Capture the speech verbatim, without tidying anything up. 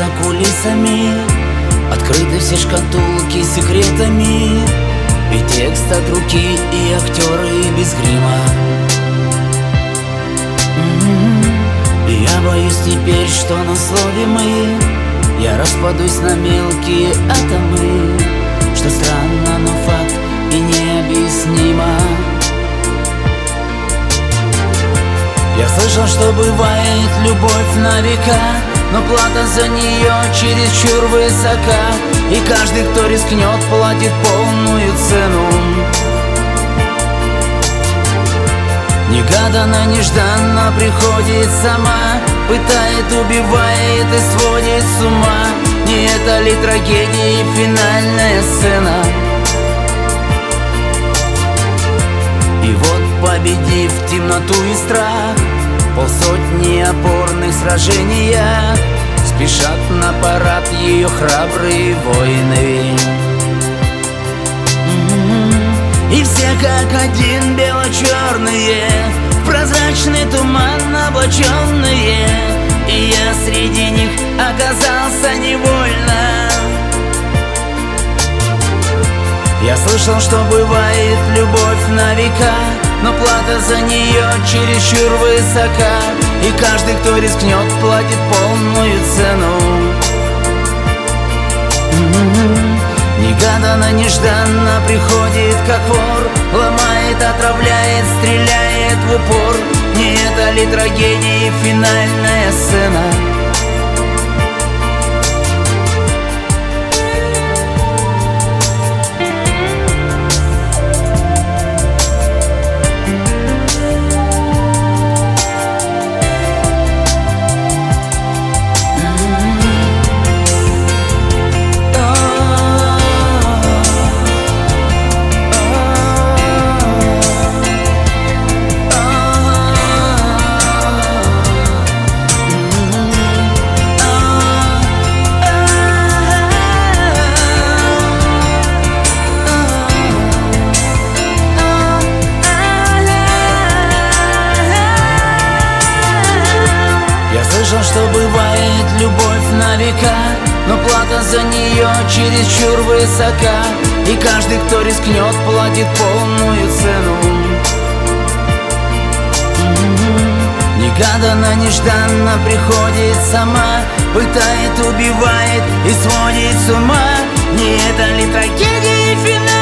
за кулисами открыты все шкатулки с секретами, и текст от руки, и актеры без грима. И я боюсь теперь, что на слове мы я распадусь на мелкие атомы, что странно, но факт и необъяснимо. Я слышал, что бывает любовь на века, но плата за нее чересчур высока, и каждый, кто рискнет, платит полную цену. Негаданно, нежданно приходит сама, пытает, убивает и сводит с ума. Не это ли трагедия и финальная сцена? И вот, победив темноту и страх, полсотни опорных сражениях спешат на парад ее храбрые воины. И все как один бело-черные, в прозрачный туман облаченные, и я среди них оказался невольно. Я слышал, что бывает любовь на века, но плата за нее чересчур высока, и каждый, кто рискнет, платит полную цену. Негаданно, нежданно приходит как вор, ломает, отравляет, стреляет в упор. Не это ли трагедия и финальная сцена? Слышал, что бывает любовь на века, но плата за нее чересчур высока, и каждый, кто рискнет, платит полную цену. Негаданно, нежданно приходит сама, пытает, убивает и сводит с ума. Не это ли трагедия и финал?